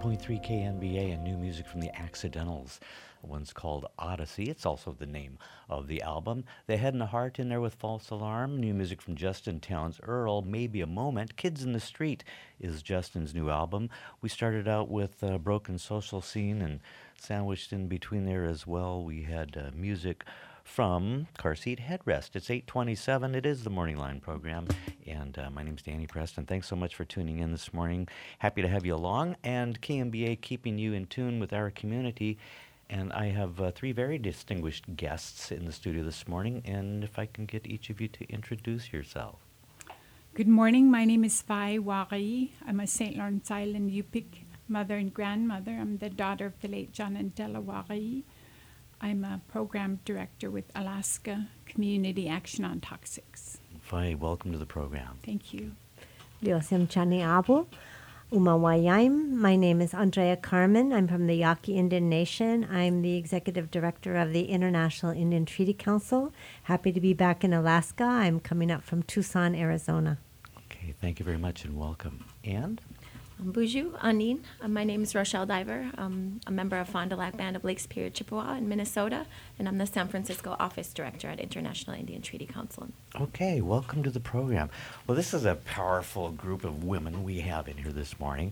88.3 KNBA and new music from the Accidentals. One's called Odyssey. It's also the name of the album. The Head and the Heart in there with False Alarm. New music from Justin Townes Earl, Maybe a Moment. Kids in the Street is Justin's new album. We started out with Broken Social Scene, and sandwiched in between there as well, we had music from Car Seat Headrest. It's 8:27. It is the Morning Line program, and my name's Danny Preston. Thanks so much for tuning in this morning. Happy to have you along, and KMBA keeping you in tune with our community. And I have three very distinguished guests in the studio this morning, and if I can get each of you to introduce yourself. Good morning. My name is Fai Wari. I'm a St. Lawrence Island Yupik mother and grandmother. I'm the daughter of the late John and Della Wari. I'm a program director with Alaska Community Action on Toxics. Fai, welcome to the program. Thank you. Liosem Chani Abu, Umawayaim. My name is Andrea Carmen. I'm from the Yaqui Indian Nation. I'm the executive director of the International Indian Treaty Council. Happy to be back in Alaska. I'm coming up from Tucson, Arizona. Okay, thank you very much and welcome. And? Buju Anin. My name is Rochelle Diver. I'm a member of Fond du Lac Band of Lake Superior, Chippewa in Minnesota, and I'm the San Francisco office director at International Indian Treaty Council. Okay, welcome to the program. Well, this is a powerful group of women we have in here this morning.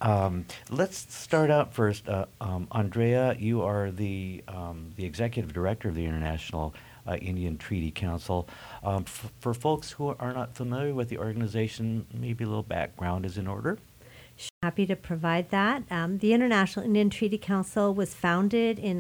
Let's start out first. Andrea, you are the executive director of the International Indian Treaty Council. For folks who are not familiar with the organization, maybe a little background is in order. Happy to provide that. The International Indian Treaty Council was founded in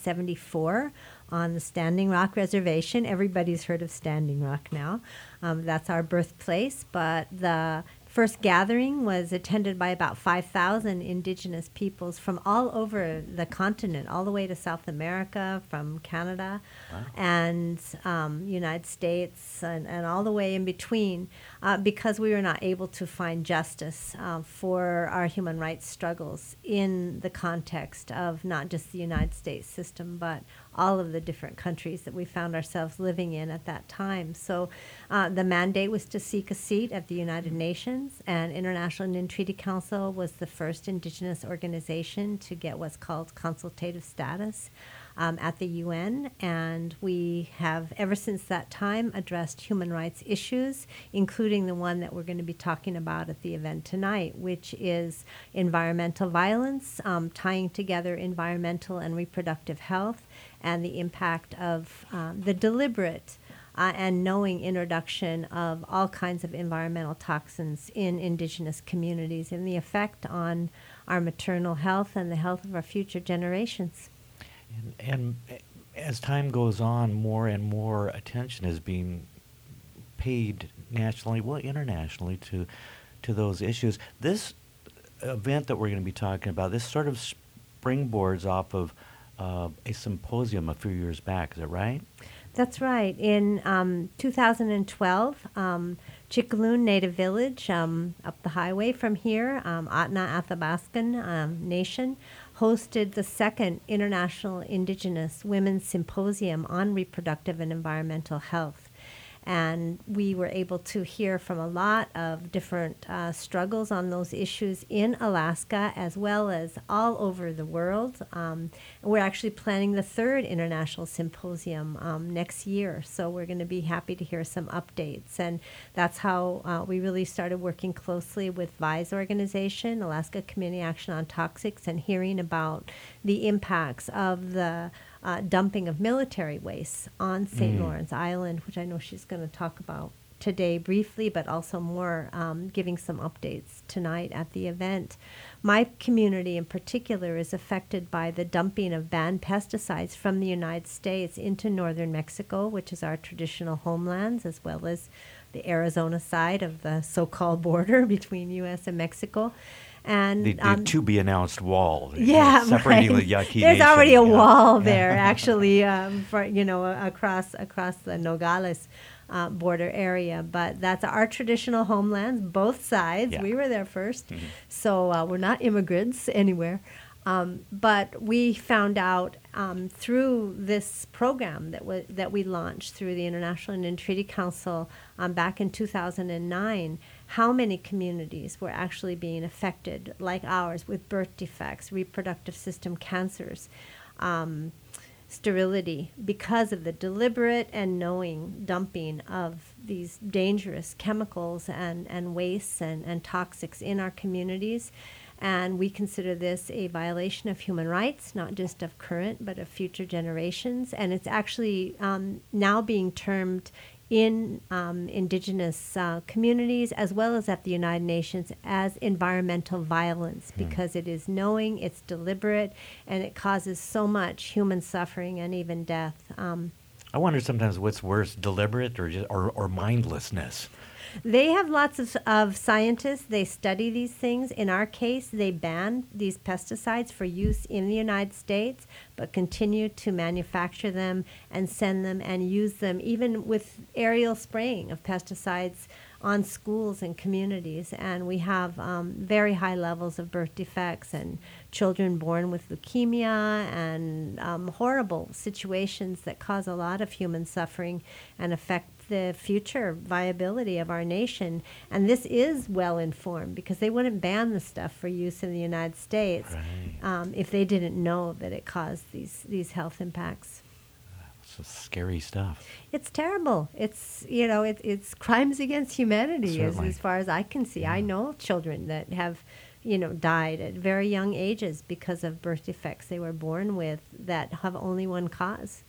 1974 on the Standing Rock Reservation. Everybody's heard of Standing Rock now. That's our birthplace, but the first gathering was attended by about 5,000 indigenous peoples from all over the continent, all the way to South America, from Canada, wow, and United States, and all the way in between, because we were not able to find justice for our human rights struggles in the context of not just the United States system, but all of the different countries that we found ourselves living in at that time. So the mandate was to seek a seat at the United Nations, and International Indian Treaty Council was the first indigenous organization to get what's called consultative status at the UN, and we have, ever since that time, addressed human rights issues, including the one that we're going to be talking about at the event tonight, which is environmental violence, tying together environmental and reproductive health, and the impact of the deliberate and knowing introduction of all kinds of environmental toxins in indigenous communities and the effect on our maternal health and the health of our future generations. And as time goes on, more and more attention is being paid nationally, well, internationally, to those issues. This event that we're going to be talking about, this sort of springboards off of a symposium a few years back, is that right? That's right. In 2012, Chicaloon Native Village, up the highway from here, Atna Athabaskan Nation, hosted the second International Indigenous Women's Symposium on Reproductive and Environmental Health. And we were able to hear from a lot of different struggles on those issues in Alaska as well as all over the world. We're actually planning the third international symposium next year, so we're going to be happy to hear some updates. And that's how we really started working closely with VISE organization, Alaska Community Action on Toxics, and hearing about the impacts of the dumping of military waste on St. Lawrence Island, which I know she's going to talk about today briefly, but also more giving some updates tonight at the event. My community in particular is affected by the dumping of banned pesticides from the United States into northern Mexico, which is our traditional homelands, as well as the Arizona side of the so-called border between U.S. and Mexico. And the to-be-announced wall, yeah, separating right. the Yaqui There's Nation. already a wall there, actually, across the Nogales border area. But that's our traditional homelands, both sides. Yeah. We were there first, so we're not immigrants anywhere. But we found out through this program that we launched through the International Indian Treaty Council back in 2009, how many communities were actually being affected, like ours, with birth defects, reproductive system cancers, sterility, because of the deliberate and knowing dumping of these dangerous chemicals and wastes and toxics in our communities. And we consider this a violation of human rights, not just of current, but of future generations. And it's actually now being termed in indigenous communities, as well as at the United Nations, as environmental violence, because it is knowing, it's deliberate, and it causes so much human suffering and even death. I wonder sometimes what's worse, deliberate or mindlessness. They have lots of scientists. They study these things. In our case, they banned these pesticides for use in the United States, but continue to manufacture them and send them and use them, even with aerial spraying of pesticides on schools and communities. And we have very high levels of birth defects and children born with leukemia and horrible situations that cause a lot of human suffering and affect the future viability of our nation. And this is well informed, because they wouldn't ban the stuff for use in the United States if they didn't know that it caused these health impacts. It's scary stuff. It's terrible. It's it's crimes against humanity as far as I can see. Yeah. I know children that have died at very young ages because of birth defects they were born with that have only one cause.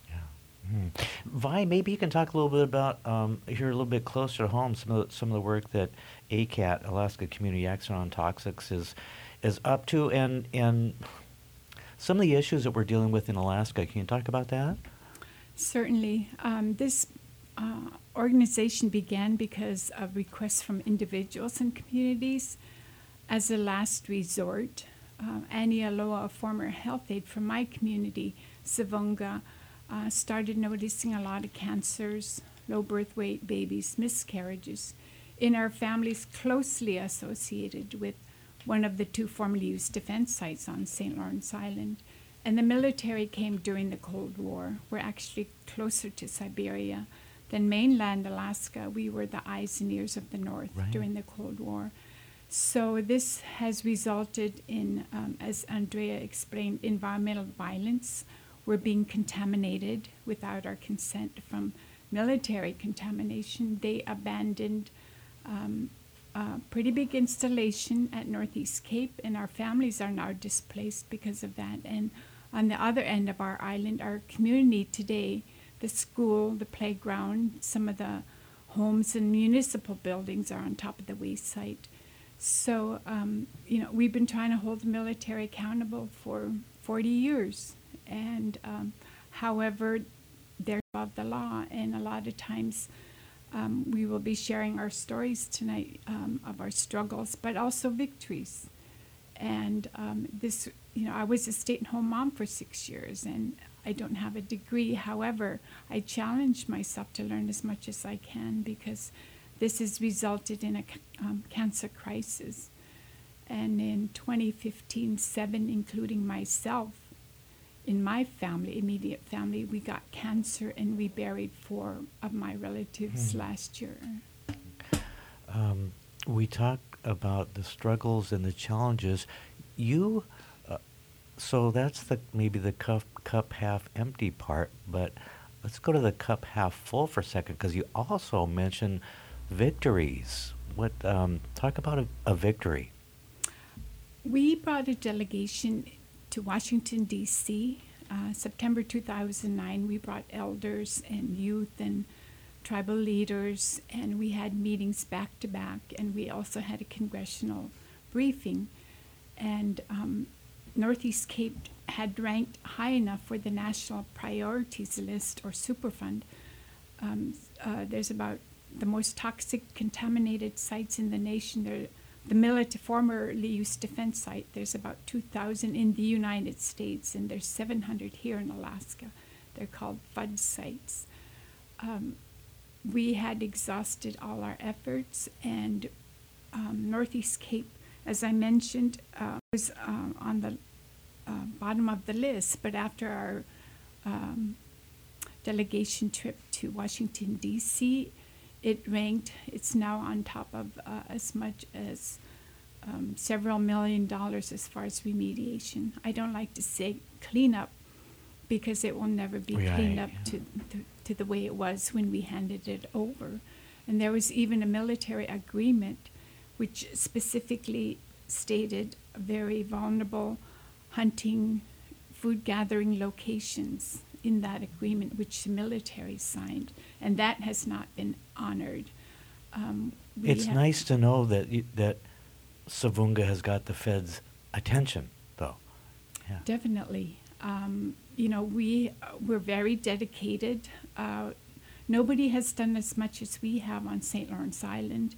Vi, maybe you can talk a little bit about here a little bit closer to home some of the work that ACAT, Alaska Community Action on Toxics, is up to, and some of the issues that we're dealing with in Alaska. Can you talk about that? Certainly. This organization began because of requests from individuals and communities as a last resort. Annie Aloha, a former health aide from my community, Savunga, started noticing a lot of cancers, low birth weight babies, miscarriages in our families closely associated with one of the two formerly used defense sites on St. Lawrence Island. And the military came during the Cold War. We're actually closer to Siberia than mainland Alaska. We were the eyes and ears of the North during the Cold War. So this has resulted in, as Andrea explained, environmental violence. We're being contaminated without our consent from military contamination. They abandoned a pretty big installation at Northeast Cape, and our families are now displaced because of that. And on the other end of our island, our community today, the school, the playground, some of the homes and municipal buildings are on top of the waste site. So, we've been trying to hold the military accountable for 40 years. And however, they're above the law, and a lot of times we will be sharing our stories tonight of our struggles, but also victories. And I was a stay-at-home mom for 6 years, and I don't have a degree. However, I challenge myself to learn as much as I can, because this has resulted in a cancer crisis. And in 2015, 7, including myself, in my family, immediate family, we got cancer, and we buried 4 of my relatives last year. We talk about the struggles and the challenges. So that's maybe the cup half empty part, but let's go to the cup half full for a second, because you also mentioned victories. Talk about a victory. We brought a delegation to Washington, D.C. September 2009. We brought elders and youth and tribal leaders, and we had meetings back to back, and we also had a congressional briefing. And Northeast Cape had ranked high enough for the National Priorities List, or Superfund. There's about the most toxic, contaminated sites in the nation. The formerly used defense site, there's about 2,000 in the United States, and there's 700 here in Alaska. They're called FUD sites. We had exhausted all our efforts, and Northeast Cape, as I mentioned, was on the bottom of the list, but after our delegation trip to Washington, D.C., it's now on top of as much as several $1 million as far as remediation. I don't like to say cleanup because it will never be cleaned up to the way it was when we handed it over. And there was even a military agreement which specifically stated very vulnerable hunting, food gathering locations in that agreement, which the military signed, and that has not been honored. It's nice to know that that Savunga has got the Fed's attention, though. Yeah. Definitely. We're very dedicated. Nobody has done as much as we have on St. Lawrence Island.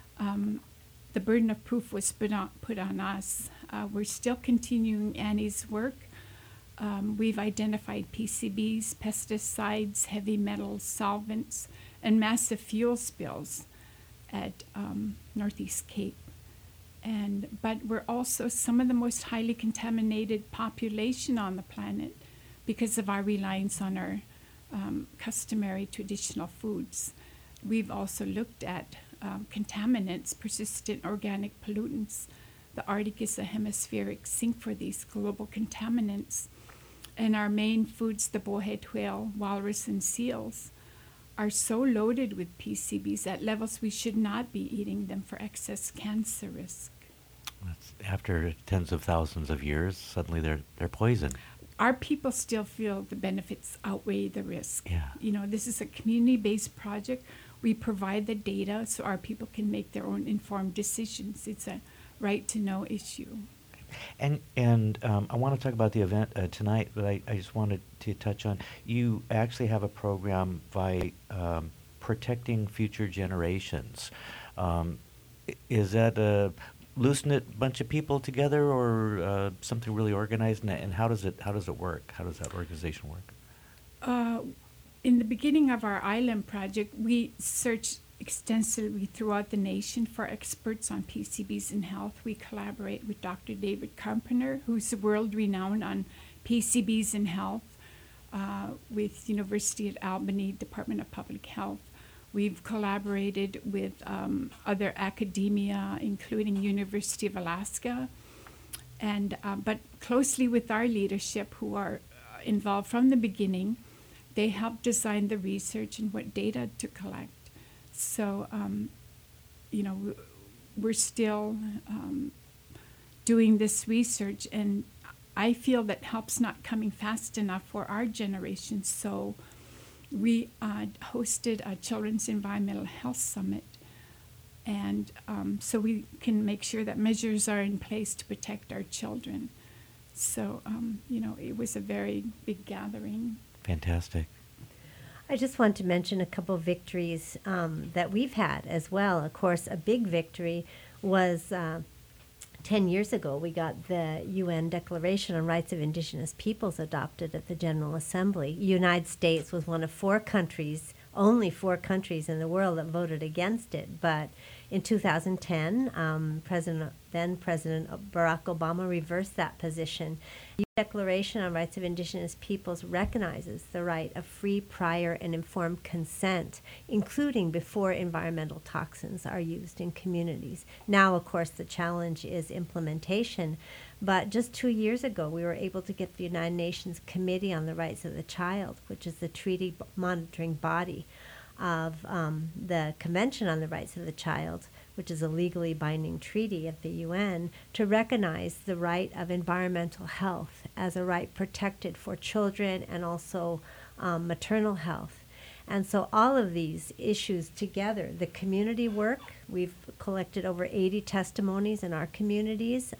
The burden of proof was put on us. We're still continuing Annie's work. We've identified PCBs, pesticides, heavy metals, solvents, and massive fuel spills at Northeast Cape. But we're also some of the most highly contaminated population on the planet because of our reliance on our customary traditional foods. We've also looked at contaminants, persistent organic pollutants. The Arctic is a hemispheric sink for these global contaminants. And our main foods, the bowhead whale, walrus, and seals, are so loaded with PCBs at levels we should not be eating them for excess cancer risk. After tens of thousands of years, suddenly they're poison. Our people still feel the benefits outweigh the risk. Yeah. This is a community-based project. We provide the data so our people can make their own informed decisions. It's a right-to-know issue. And I want to talk about the event tonight, but I just wanted to touch on, you actually have a program by protecting future generations. Is that loosen it bunch of people together, or something really organized? And how does it work? How does that organization work? In the beginning of our island project, we searched extensively throughout the nation for experts on PCBs in health. We collaborate with Dr. David Carpenter, who's world-renowned on PCBs in health, with University of Albany Department of Public Health. We've collaborated with other academia, including University of Alaska, and but closely with our leadership, who are involved from the beginning. They helped design the research and what data to collect. So, we're still doing this research, and I feel that help's not coming fast enough for our generation. So we hosted a Children's Environmental Health Summit, and so we can make sure that measures are in place to protect our children. So, it was a very big gathering. Fantastic. I just want to mention a couple victories that we've had as well. Of course, a big victory was 10 years ago. We got the UN Declaration on Rights of Indigenous Peoples adopted at the General Assembly. United States was one of only four countries in the world that voted against it. But in 2010, President Barack Obama reversed that position. The Declaration on Rights of Indigenous Peoples recognizes the right of free, prior, and informed consent, including before environmental toxins are used in communities. Now, of course, the challenge is implementation. But just 2 years ago, we were able to get the United Nations Committee on the Rights of the Child, which is the treaty monitoring body of the Convention on the Rights of the Child, which is a legally binding treaty of the UN, to recognize the right of environmental health as a right protected for children and also maternal health. And so all of these issues together, the community work, we've collected over 80 testimonies in our communities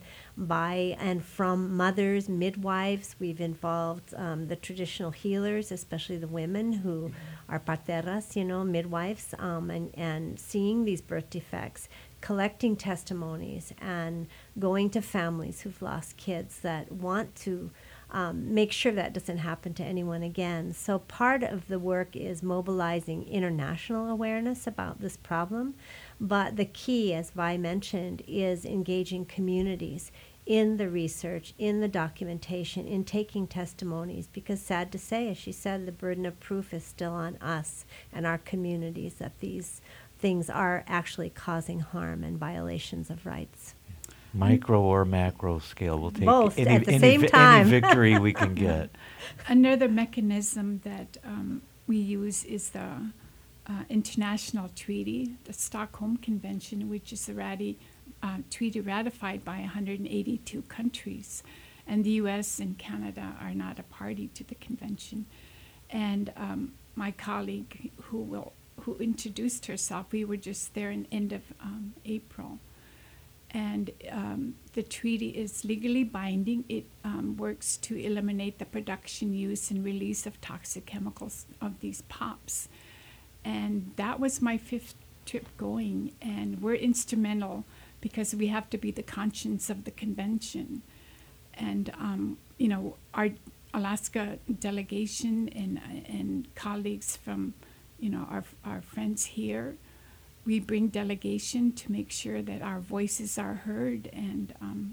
by and from mothers, midwives. We've involved the traditional healers, especially the women who are parteras, midwives, and seeing these birth defects, collecting testimonies and going to families who've lost kids that want to make sure that doesn't happen to anyone again. So part of the work is mobilizing international awareness about this problem, but the key, as Vi mentioned, is engaging communities in the research, in the documentation, in taking testimonies, because sad to say, as she said, the burden of proof is still on us and our communities that these things are actually causing harm and violations of rights. Micro or macro scale, we'll take Both any, at the any same vi- time. any victory we can get. Another mechanism that we use is the international treaty, the Stockholm Convention, which is a treaty ratified by 182 countries. And the U.S. and Canada are not a party to the convention. And my colleague who introduced herself, we were just there in end of April. And the treaty is legally binding. It works to eliminate the production, use, and release of toxic chemicals of these POPs. And that was my 5th trip going. And we're instrumental because we have to be the conscience of the convention. And, our Alaska delegation and colleagues from, our friends here, we bring delegation to make sure that our voices are heard, and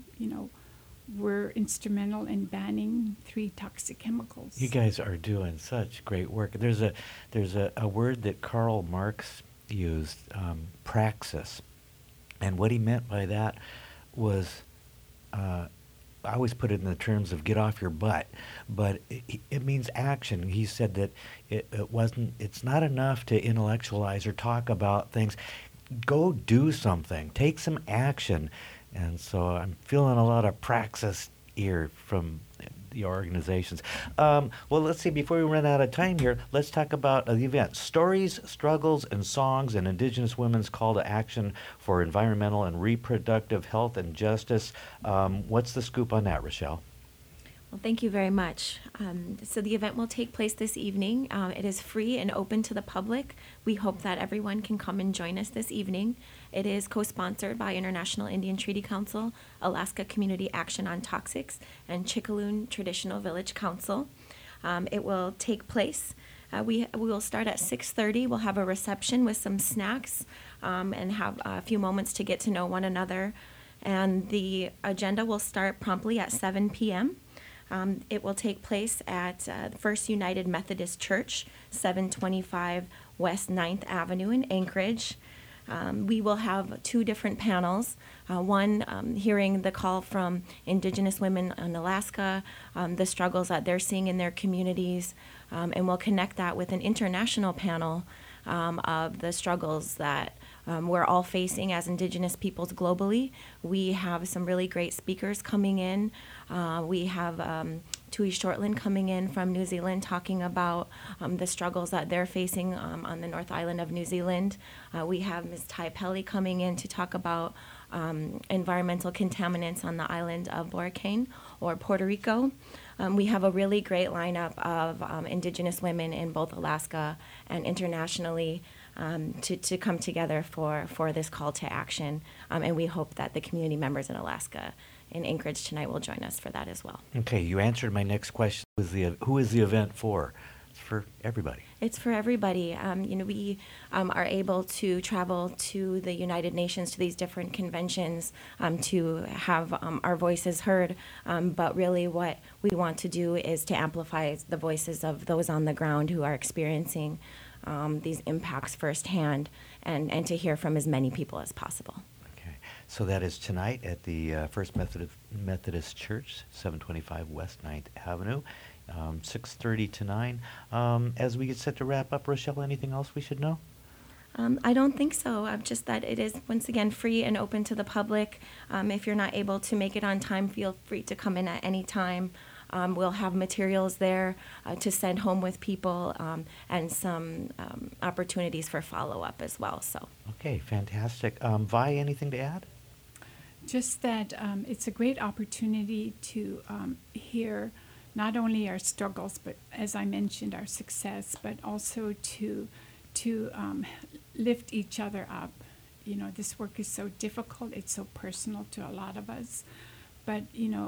we're instrumental in banning 3 toxic chemicals. You guys are doing such great work. There's a word that Karl Marx used, praxis, and what he meant by that was, I always put it in the terms of get off your butt, but it means action. He said that it's not enough to intellectualize or talk about things. Go do something. Take some action. And so I'm feeling a lot of praxis here from the organizations. Well, let's see, before we run out of time here, let's talk about the event. Stories, Struggles, and Songs, and Indigenous Women's Call to Action for Environmental and Reproductive Health and Justice. What's the scoop on that, Rochelle? Well, thank you very much. So the event will take place this evening. It is free and open to the public. We hope that everyone can come and join us this evening. It is co-sponsored by International Indian Treaty Council, Alaska Community Action on Toxics, and Chickaloon Traditional Village Council. It will take place. We will start at 6:30. We'll have a reception with some snacks and have a few moments to get to know one another. And the agenda will start promptly at 7 p.m. It will take place at First United Methodist Church, 725 West 9th Avenue in Anchorage. We will have 2 different panels. One hearing the call from Indigenous women in Alaska, the struggles that they're seeing in their communities, and we'll connect that with an international panel of the struggles that we're all facing as Indigenous peoples globally. We have some really great speakers coming in. We have Tui Shortland coming in from New Zealand talking about the struggles that they're facing on the North Island of New Zealand. We have Ms. Tai Pelly coming in to talk about environmental contaminants on the island of Boracay or Puerto Rico. We have a really great lineup of Indigenous women in both Alaska and internationally to come together for this call to action. And we hope that the community members in Alaska in Anchorage tonight will join us for that as well. Okay, you answered my next question. Who is the event for? It's for everybody. It's for everybody. We are able to travel to the United Nations, to these different conventions, to have our voices heard. But really what we want to do is to amplify the voices of those on the ground who are experiencing these impacts firsthand, and to hear from as many people as possible. Okay, so that is tonight at the First Methodist Church, 725 West 9th Avenue, 6:30 to 9. As we get set to wrap up, Rochelle, anything else we should know? I don't think so. Just that it is, once again, free and open to the public. If you're not able to make it on time, feel free to come in at any time. We'll have materials there to send home with people, and some opportunities for follow-up as well. So. Okay, fantastic. Vi, anything to add? Just that it's a great opportunity to hear not only our struggles, but as I mentioned, our success, but also to lift each other up. This work is so difficult. It's so personal to a lot of us. But,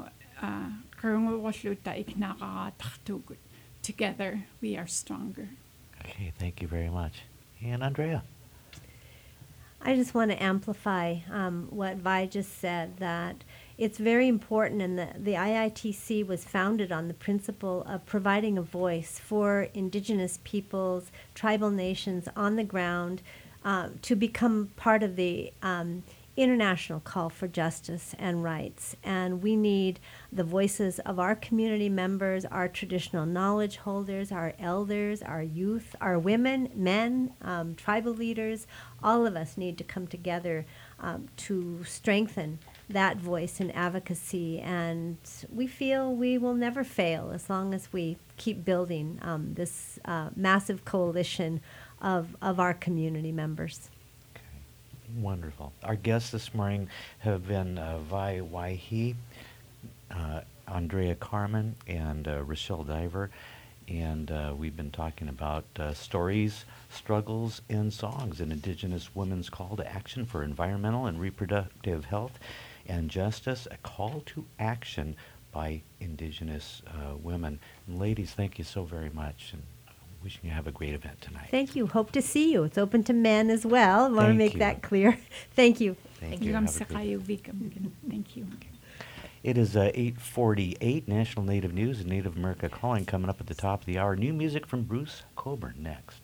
together we are stronger. Okay, thank you very much. And Andrea? I just want to amplify what Vi just said, that it's very important, and the IITC was founded on the principle of providing a voice for Indigenous peoples, tribal nations on the ground, to become part of the international call for justice and rights. And we need the voices of our community members, our traditional knowledge holders, our elders, our youth, our women, men, tribal leaders. All of us need to come together to strengthen that voice and advocacy. And we feel we will never fail as long as we keep building this massive coalition of our community members. Wonderful. Our guests this morning have been Vi Waihi, Andrea Carmen, and Rochelle Diver. And we've been talking about stories, struggles, and songs, an Indigenous women's call to action for environmental and reproductive health and justice, a call to action by Indigenous women. And ladies, thank you so very much. And wishing you have a great event tonight. Thank you. Hope to see you. It's open to men as well. I want to make that clear. Thank you. Thank you. Thank you. It is 8:48, National Native News and Native America Calling coming up at the top of the hour. New music from Bruce Coburn next.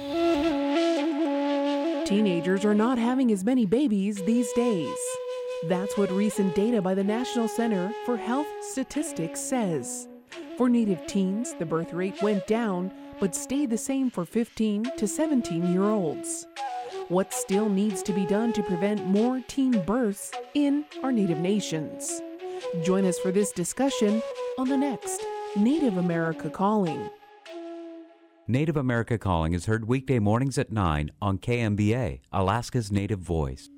Teenagers are not having as many babies these days. That's what recent data by the National Center for Health Statistics says. For Native teens, the birth rate went down, but stayed the same for 15 to 17-year-olds. What still needs to be done to prevent more teen births in our Native nations? Join us for this discussion on the next Native America Calling. Native America Calling is heard weekday mornings at 9 on KMBA, Alaska's Native Voice.